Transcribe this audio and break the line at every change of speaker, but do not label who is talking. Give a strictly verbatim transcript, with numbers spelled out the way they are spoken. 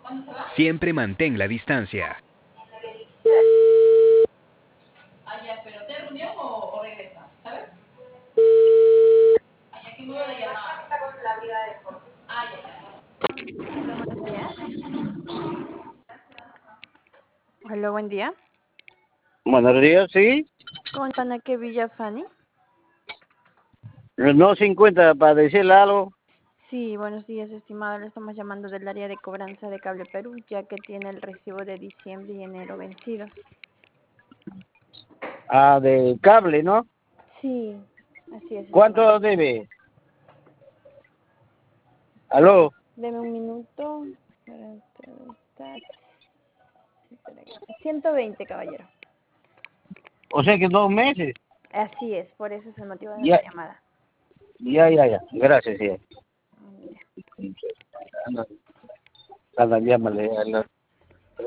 Siempre mantén la distancia.
Hola, buenos días. Hola, buen día.
Buenos días, sí.
¿Con Panaque Villafani?
No se encuentra para decirle algo.
Sí, buenos días, estimado. Le estamos llamando del área de cobranza de Cable Perú, ya que tiene el recibo de diciembre y enero vencidos.
Ah, de cable, ¿no?
Sí, así es, estimado.
¿Cuánto debe? ¿Aló?
Deme un minuto. para preguntar. ciento veinte, caballero.
O sea que dos meses.
Así es, por eso es el motivo de
Ya,
la llamada.
ya, ya, ya. Gracias, sí.
Mm, ya.
Anda, anda, llámale.